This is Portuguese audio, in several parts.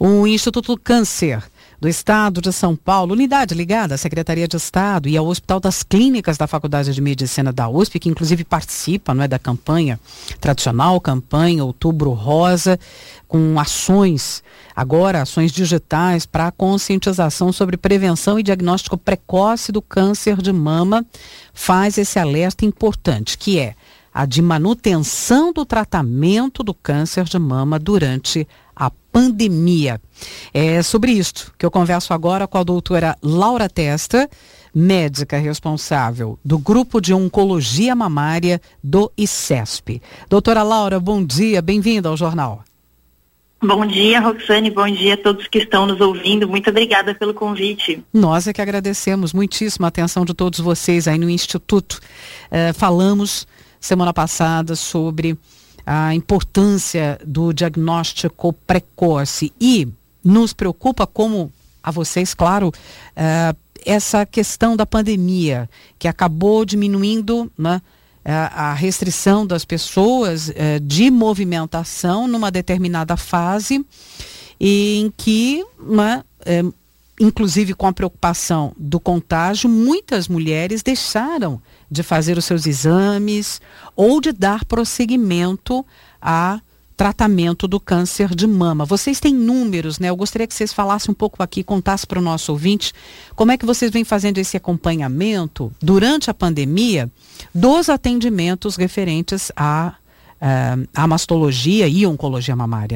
O Instituto Câncer do Estado de São Paulo, unidade ligada à Secretaria de Estado e ao Hospital das Clínicas da Faculdade de Medicina da USP, que inclusive participa, da campanha tradicional, campanha Outubro Rosa, com ações digitais para a conscientização sobre prevenção e diagnóstico precoce do câncer de mama, faz esse alerta importante, que é a de manutenção do tratamento do câncer de mama durante a pandemia. É sobre isto que eu converso agora com a doutora Laura Testa, médica responsável do Grupo de Oncologia Mamária do ICESP. Doutora Laura, bom dia, bem-vinda ao Jornal. Bom dia, Roxane, bom dia a todos que estão nos ouvindo. Muito obrigada pelo convite. Nós é que agradecemos muitíssimo a atenção de todos vocês aí no Instituto. Falamos semana passada sobre a importância do diagnóstico precoce e nos preocupa, como a vocês, claro, essa questão da pandemia, que acabou diminuindo, a restrição das pessoas de movimentação numa determinada fase, em que, inclusive com a preocupação do contágio, muitas mulheres deixaram de fazer os seus exames ou de dar prosseguimento a tratamento do câncer de mama. Vocês têm números, Eu gostaria que vocês falassem um pouco aqui, contassem para o nosso ouvinte como é que vocês vêm fazendo esse acompanhamento durante a pandemia dos atendimentos referentes à mastologia e oncologia mamária,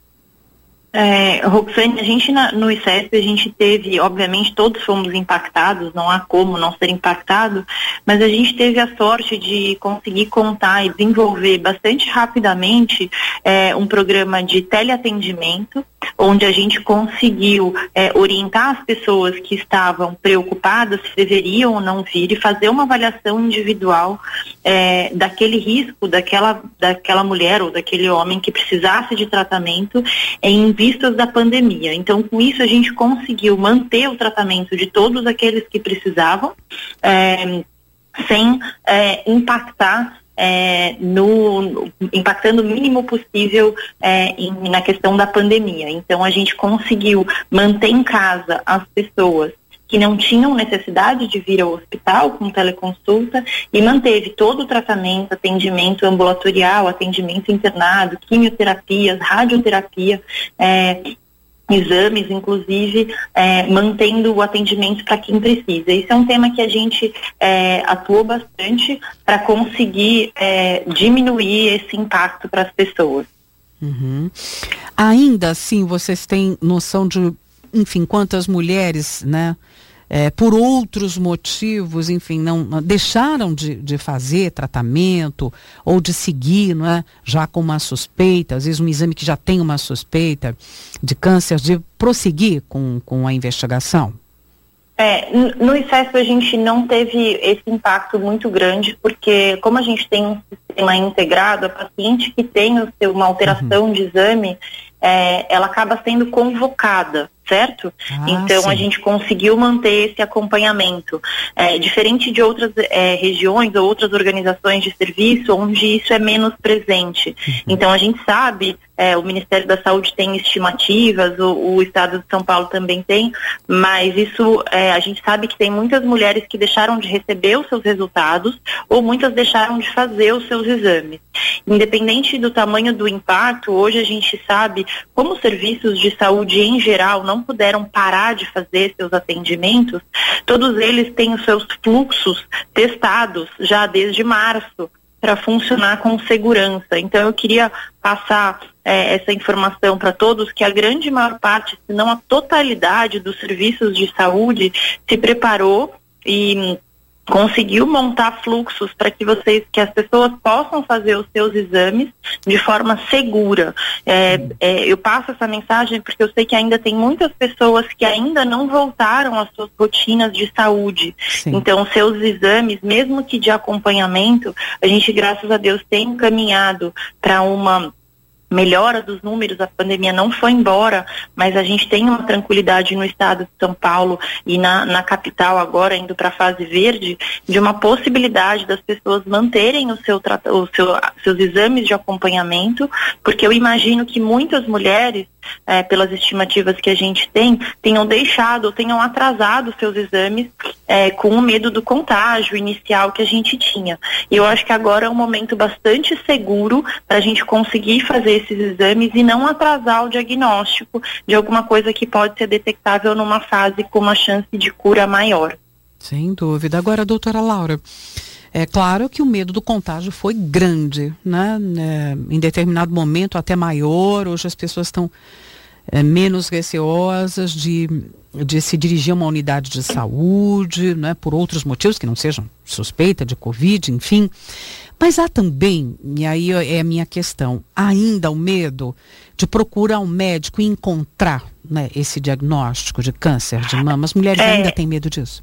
Roxane, a gente no ICESP, a gente teve, obviamente todos fomos impactados, não há como não ser impactado, mas a gente teve a sorte de conseguir contar e desenvolver bastante rapidamente um programa de teleatendimento, onde a gente conseguiu orientar as pessoas que estavam preocupadas se deveriam ou não vir e fazer uma avaliação individual daquele risco, daquela mulher ou daquele homem que precisasse de tratamento em vistas da pandemia. Então, com isso, a gente conseguiu manter o tratamento de todos aqueles que precisavam, sem impactar impactando o mínimo possível na questão da pandemia. Então a gente conseguiu manter em casa as pessoas que não tinham necessidade de vir ao hospital com teleconsulta e manteve todo o tratamento, atendimento ambulatorial, atendimento internado, quimioterapias, radioterapia, exames, inclusive, mantendo o atendimento para quem precisa. Esse é um tema que a gente atuou bastante para conseguir diminuir esse impacto para as pessoas. Uhum. Ainda assim, vocês têm noção de, enfim, quantas mulheres, por outros motivos, enfim, não deixaram de fazer tratamento ou de seguir, já com uma suspeita, às vezes um exame que já tem uma suspeita de câncer, de prosseguir com a investigação? No ICESP a gente não teve esse impacto muito grande, porque como a gente tem um sistema integrado, a paciente que tem uma alteração de exame, ela acaba sendo convocada, certo? Então sim, a gente conseguiu manter esse acompanhamento. Diferente de outras regiões ou outras organizações de serviço, onde isso é menos presente. Então a gente sabe, o Ministério da Saúde tem estimativas, o Estado de São Paulo também tem, mas isso a gente sabe que tem muitas mulheres que deixaram de receber os seus resultados ou muitas deixaram de fazer os seus exames. Independente do tamanho do impacto, hoje a gente sabe como os serviços de saúde em geral não puderam parar de fazer seus atendimentos, todos eles têm os seus fluxos testados já desde março para funcionar com segurança. Então eu queria passar essa informação para todos, que a grande maior parte, se não a totalidade dos serviços de saúde se preparou e conseguiu montar fluxos para que as pessoas possam fazer os seus exames de forma segura. Eu passo essa mensagem porque eu sei que ainda tem muitas pessoas que ainda não voltaram às suas rotinas de saúde. Sim. Então, seus exames, mesmo que de acompanhamento, a gente, graças a Deus, tem encaminhado para uma melhora dos números, a pandemia não foi embora, mas a gente tem uma tranquilidade no estado de São Paulo e na capital agora, indo para a fase verde, de uma possibilidade das pessoas manterem seus exames de acompanhamento, porque eu imagino que muitas mulheres, pelas estimativas que a gente tem, tenham deixado ou tenham atrasado seus exames com o medo do contágio inicial que a gente tinha. E eu acho que agora é um momento bastante seguro para a gente conseguir fazer esses exames e não atrasar o diagnóstico de alguma coisa que pode ser detectável numa fase com uma chance de cura maior. Sem dúvida. Agora, doutora Laura, é claro que o medo do contágio foi grande, né? Em determinado momento até maior. Hoje as pessoas estão menos receosas de se dirigir a uma unidade de saúde, né? Por outros motivos que não sejam suspeita de Covid, enfim. Mas há também, e aí é a minha questão, ainda o medo de procurar um médico e encontrar, né, esse diagnóstico de câncer de mama. As mulheres ainda têm medo disso?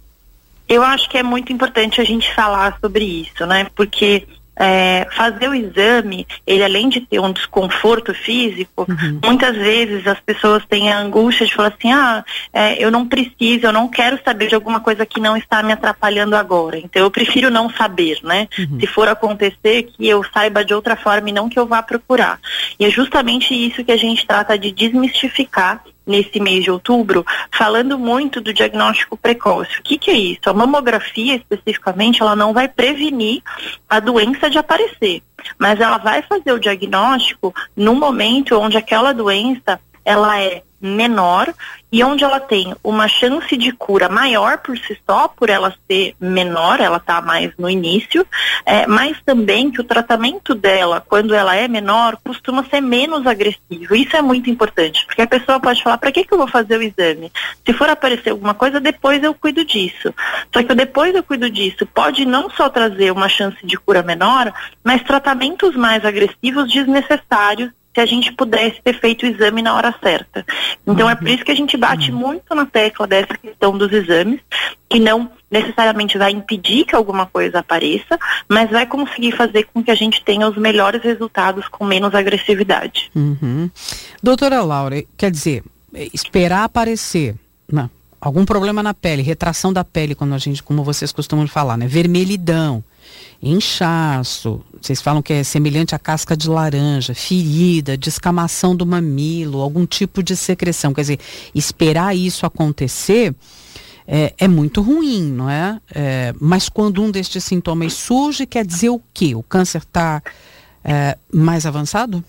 Eu acho que é muito importante a gente falar sobre isso, né? Porque fazer o exame, ele além de ter um desconforto físico, muitas vezes as pessoas têm a angústia de falar assim, eu não preciso, eu não quero saber de alguma coisa que não está me atrapalhando agora, então eu prefiro não saber, né? Se for acontecer, que eu saiba de outra forma e não que eu vá procurar. E é justamente isso que a gente trata de desmistificar nesse mês de outubro, falando muito do diagnóstico precoce. O que é isso? A mamografia, especificamente, ela não vai prevenir a doença de aparecer, mas ela vai fazer o diagnóstico no momento onde aquela doença, ela é menor e onde ela tem uma chance de cura maior por si só, por ela ser menor, ela está mais no início, mas também que o tratamento dela, quando ela é menor, costuma ser menos agressivo. Isso é muito importante, porque a pessoa pode falar, para que eu vou fazer o exame? Se for aparecer alguma coisa, depois eu cuido disso. Só que depois eu cuido disso pode não só trazer uma chance de cura menor, mas tratamentos mais agressivos desnecessários se a gente pudesse ter feito o exame na hora certa. Então é por isso que a gente bate muito na tecla dessa questão dos exames, que não necessariamente vai impedir que alguma coisa apareça, mas vai conseguir fazer com que a gente tenha os melhores resultados com menos agressividade. Doutora Laura, quer dizer, esperar aparecer algum problema na pele, retração da pele, como vocês costumam falar, né? Vermelhidão, inchaço, vocês falam que é semelhante à casca de laranja, ferida, descamação do mamilo, algum tipo de secreção. Quer dizer, esperar isso acontecer é muito ruim, não é? Mas quando um destes sintomas surge, quer dizer o quê? O câncer está mais avançado?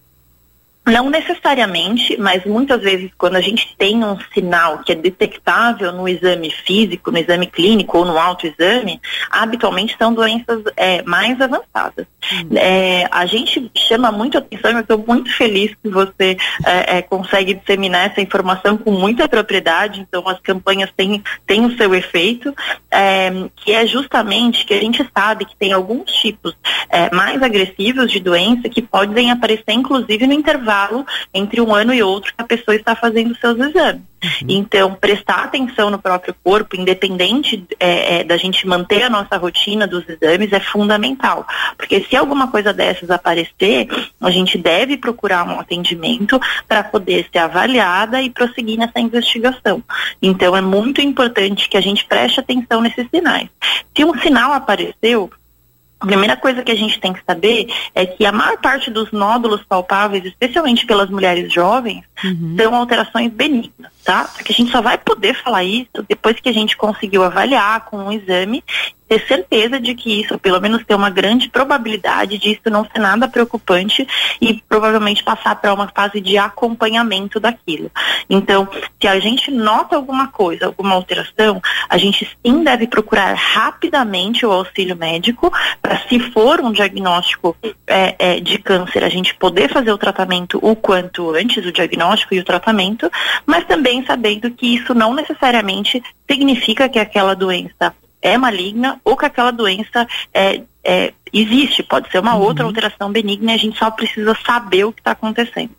Não necessariamente, mas muitas vezes quando a gente tem um sinal que é detectável no exame físico, no exame clínico ou no autoexame, habitualmente são doenças mais avançadas. A gente chama muito atenção, eu estou muito feliz que você consegue disseminar essa informação com muita propriedade, então as campanhas têm o seu efeito, que é justamente que a gente sabe que tem alguns tipos mais agressivos de doença que podem aparecer inclusive no intervalo entre um ano e outro que a pessoa está fazendo seus exames. Então, prestar atenção no próprio corpo, independente da gente manter a nossa rotina dos exames, é fundamental. Porque se alguma coisa dessas aparecer, a gente deve procurar um atendimento para poder ser avaliada e prosseguir nessa investigação. Então, é muito importante que a gente preste atenção nesses sinais. Se um sinal apareceu, a primeira coisa que a gente tem que saber é que a maior parte dos nódulos palpáveis, especialmente pelas mulheres jovens, são alterações benignas, tá? Porque a gente só vai poder falar isso depois que a gente conseguiu avaliar com um exame, ter certeza de que isso, pelo menos ter uma grande probabilidade de isso não ser nada preocupante e provavelmente passar para uma fase de acompanhamento daquilo. Então, se a gente nota alguma coisa, alguma alteração, a gente sim deve procurar rapidamente o auxílio médico para, se for um diagnóstico de câncer, a gente poder fazer o tratamento o quanto antes, o diagnóstico e o tratamento, mas também sabendo que isso não necessariamente significa que aquela doença é maligna ou que aquela doença existe, pode ser uma outra alteração benigna e a gente só precisa saber o que está acontecendo.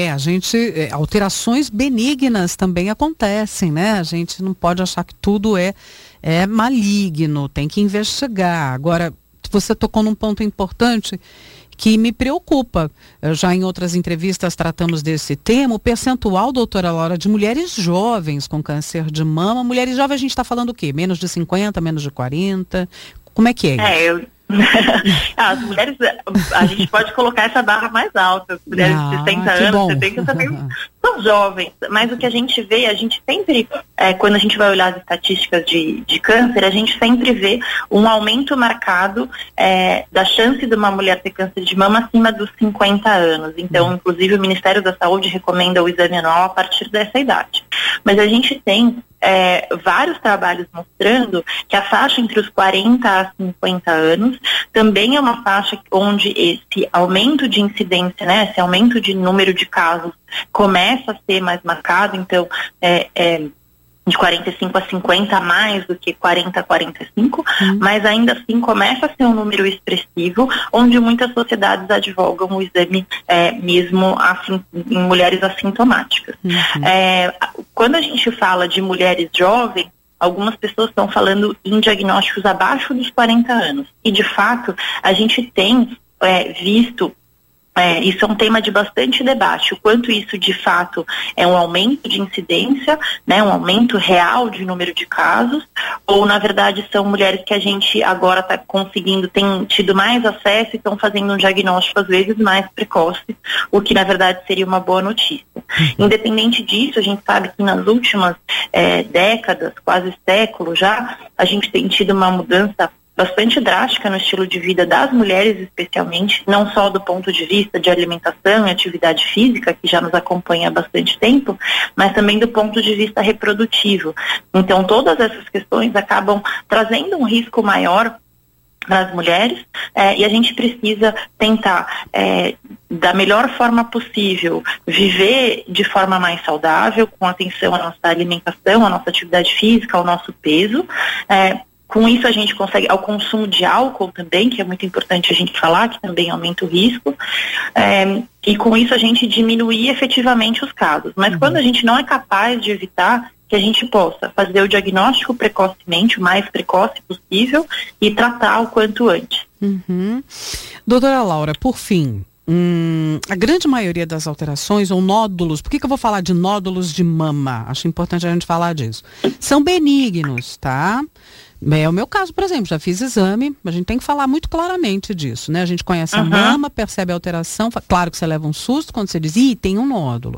Alterações benignas também acontecem, né? A gente não pode achar que tudo é maligno, tem que investigar. Agora, você tocou num ponto importante que me preocupa. Já em outras entrevistas tratamos desse tema, o percentual, doutora Laura, de mulheres jovens com câncer de mama. Mulheres jovens, a gente está falando o quê? Menos de 50, menos de 40? Como é que é isso? As mulheres, a gente pode colocar essa barra mais alta. As mulheres de 60 anos, 70 também são jovens. Mas o que a gente vê, a gente sempre, quando a gente vai olhar as estatísticas de câncer, a gente sempre vê um aumento marcado da chance de uma mulher ter câncer de mama acima dos 50 anos. Então, inclusive, o Ministério da Saúde recomenda o exame anual a partir dessa idade. Mas a gente tem vários trabalhos mostrando que a faixa entre os 40 a 50 anos também é uma faixa onde esse aumento de incidência, né, esse aumento de número de casos começa a ser mais marcado. Então, de 45 a 50 mais do que 40 a 45, mas ainda assim começa a ser um número expressivo, onde muitas sociedades advogam o exame mesmo em mulheres assintomáticas. Quando a gente fala de mulheres jovens, algumas pessoas estão falando em diagnósticos abaixo dos 40 anos. E, de fato, a gente tem visto, isso é um tema de bastante debate, o quanto isso de fato é um aumento de incidência, né, um aumento real de número de casos, ou na verdade são mulheres que a gente agora está conseguindo, tem tido mais acesso e estão fazendo um diagnóstico às vezes mais precoce, o que na verdade seria uma boa notícia. Independente disso, a gente sabe que nas últimas décadas, quase século já, a gente tem tido uma mudança bastante drástica no estilo de vida das mulheres, especialmente, não só do ponto de vista de alimentação e atividade física, que já nos acompanha há bastante tempo, mas também do ponto de vista reprodutivo. Então, todas essas questões acabam trazendo um risco maior para as mulheres, e a gente precisa tentar, da melhor forma possível, viver de forma mais saudável, com atenção à nossa alimentação, à nossa atividade física, ao nosso peso. Com isso a gente consegue, ao consumo de álcool também, que é muito importante a gente falar, que também aumenta o risco, e com isso a gente diminuir efetivamente os casos. Mas quando a gente não é capaz de evitar, que a gente possa fazer o diagnóstico precocemente, o mais precoce possível, e tratar o quanto antes. Doutora Laura, por fim, a grande maioria das alterações ou nódulos, por que eu vou falar de nódulos de mama? Acho importante a gente falar disso. São benignos, tá? É o meu caso, por exemplo, já fiz exame, a gente tem que falar muito claramente disso, né? A gente conhece a mama, percebe a alteração, claro que você leva um susto quando você diz, tem um nódulo.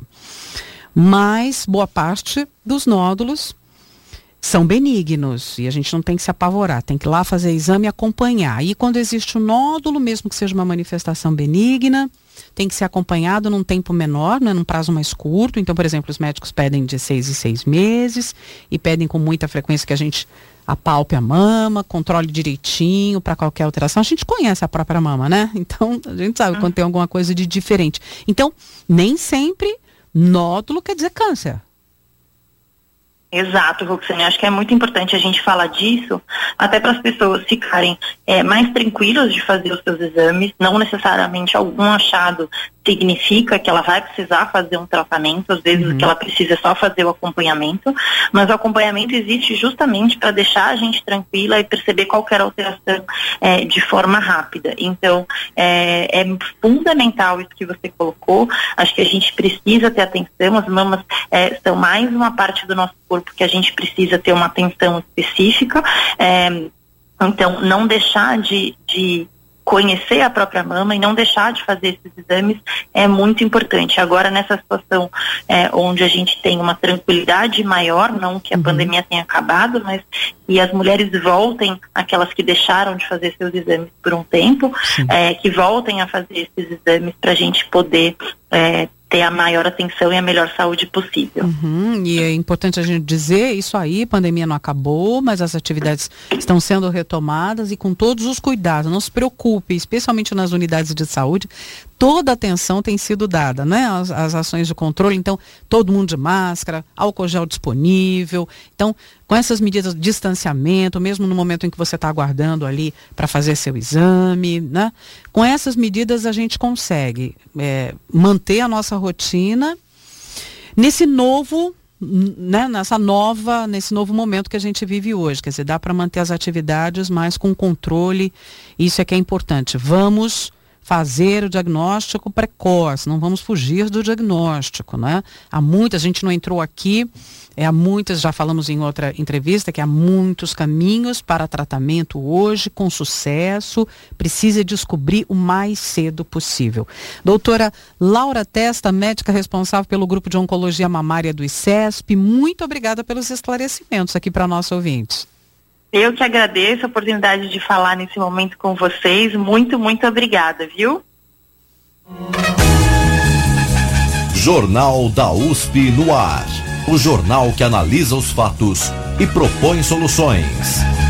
Mas boa parte dos nódulos são benignos e a gente não tem que se apavorar, tem que ir lá fazer exame e acompanhar. E quando existe um nódulo, mesmo que seja uma manifestação benigna, tem que ser acompanhado num tempo menor, né, num prazo mais curto. Então, por exemplo, os médicos pedem de 6 em 6 meses e pedem com muita frequência que a gente apalpe a mama, controle direitinho para qualquer alteração. A gente conhece a própria mama, né? Então, a gente sabe quando tem alguma coisa de diferente. Então, nem sempre nódulo quer dizer câncer. Exato, Roxane. Acho que é muito importante a gente falar disso, até para as pessoas ficarem mais tranquilas de fazer os seus exames. Não necessariamente algum achado significa que ela vai precisar fazer um tratamento, às vezes o que ela precisa é só fazer o acompanhamento, mas o acompanhamento existe justamente para deixar a gente tranquila e perceber qualquer alteração de forma rápida. Então, é fundamental isso que você colocou. Acho que a gente precisa ter atenção. As mamas são mais uma parte do nosso corpo que a gente precisa ter uma atenção específica. Então, não deixar de conhecer a própria mama e não deixar de fazer esses exames é muito importante. Agora, nessa situação onde a gente tem uma tranquilidade maior, não que a pandemia tenha acabado, mas que as mulheres voltem, aquelas que deixaram de fazer seus exames por um tempo, que voltem a fazer esses exames para a gente poder ter a maior atenção e a melhor saúde possível. E é importante a gente dizer isso aí, a pandemia não acabou, mas as atividades estão sendo retomadas e com todos os cuidados. Não se preocupe, especialmente nas unidades de saúde, toda a atenção tem sido dada, né? As ações de controle, então, todo mundo de máscara, álcool gel disponível. Então, com essas medidas de distanciamento, mesmo no momento em que você está aguardando ali para fazer seu exame, né? Com essas medidas a gente consegue manter a nossa rotina nesse novo, né, nesse novo momento que a gente vive hoje. Quer dizer, dá para manter as atividades, mas com controle. Isso é que é importante. Vamos fazer o diagnóstico precoce, não vamos fugir do diagnóstico, né? Há muitas, a gente não entrou aqui, há muitas, já falamos em outra entrevista, que há muitos caminhos para tratamento hoje, com sucesso, precisa descobrir o mais cedo possível. Doutora Laura Testa, médica responsável pelo grupo de oncologia mamária do ICESP, muito obrigada pelos esclarecimentos aqui para nosso ouvinte. Eu que agradeço a oportunidade de falar nesse momento com vocês. Muito, muito obrigada, viu? Jornal da USP no ar. O jornal que analisa os fatos e propõe soluções.